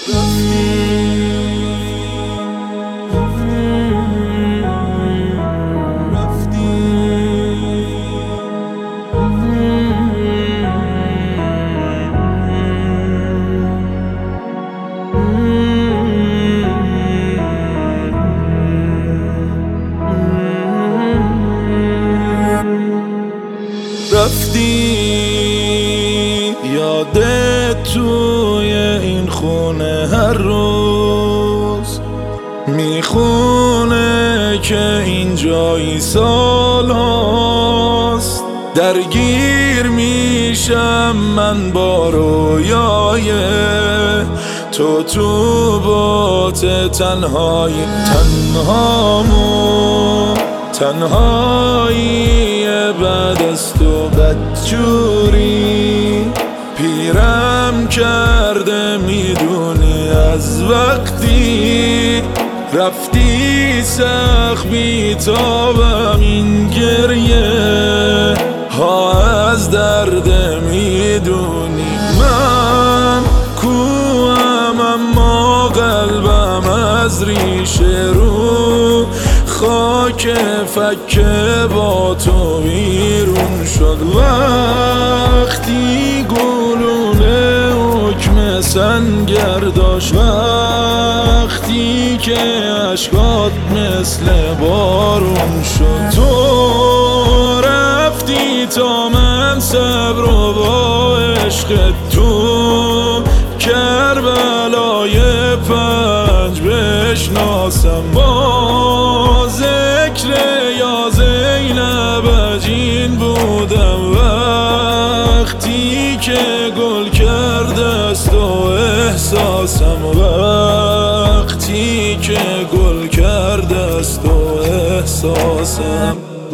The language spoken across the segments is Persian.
رفتی یادت توی این خونه هر روز میخونه که این جایی سال هاست درگیر میشم من با رویای تو بات تنهایی بعد از تو بدجوری پیرم کرده میدونی از وقتی رفتی سخت بیتابم این گریه ها از درد میدونی من کوام اما قلبم از ریشه رو خاک فکه با تو بیرون شد وقتی گلوله حکم سنگر داشت وقتی که عشقات مثل بارون شد تو رفتی تا من صبر و با عشق تو کربلای 5 بشناسم با ذکر یا زینب اجین بودم وقتی که گل کرده است و احساسم وقتی که گل کرده است و احساسم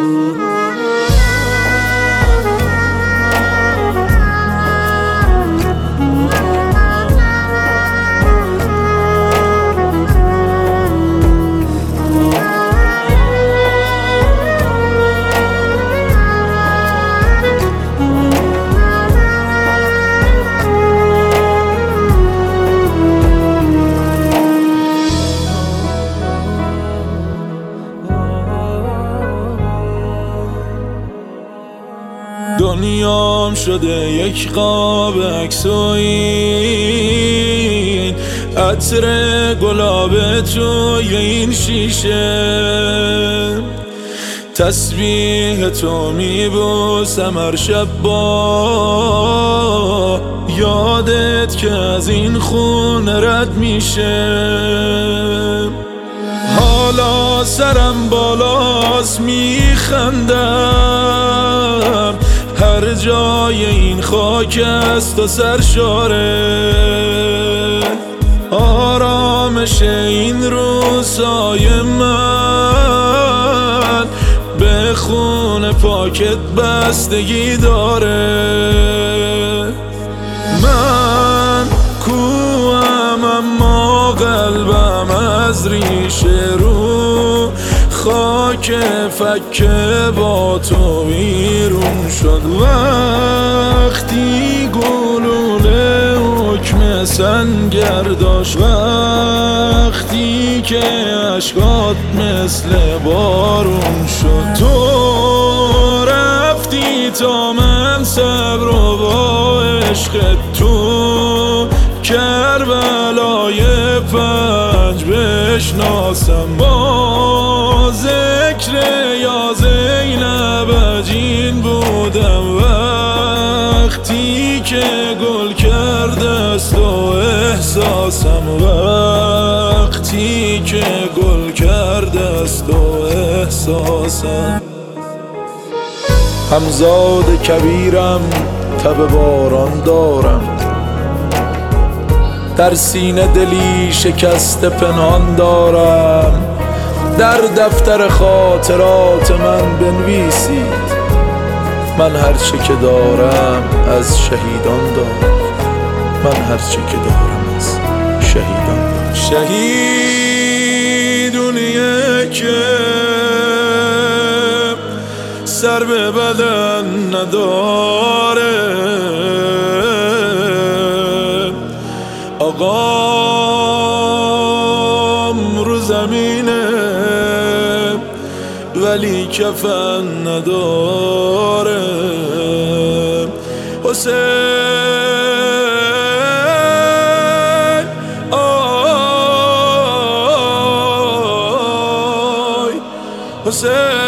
دنیام شده یک قاب عکسوین عطر گلاب توی این شیشه تسبیح تو میبوسم هر شب با یادت که از این خونه رد میشه حالا سرم بالاست میخندم هر جای این خاک است و سرشاره آرامش این روزای من به خون پاکت بستگی داره من کوام اما قلبم از ریشه رو خاک فکه با تو بیرون شد وقتی گلوله حکم سنگر داشت وقتی که عشقات مثل بارون شد تو رفتی تا من صبر و با عشق تو کربلای 5 بشناسم با ذکر یا زینب اجین بودم وقتی که گل کرده است و احساسم وقتی که گل کرده است و احساسم همزاد کبیرم تب باران دارم در سینه دلی شکسته پنهان دارم در دفتر خاطرات من بنویسید من هرچه که دارم از شهیدان دارم من هرچه که دارم از شهیدان دارم شهیدونیه که سر به بدن نداره آقا زمینه ولی کفن نداره. حسین آی حسین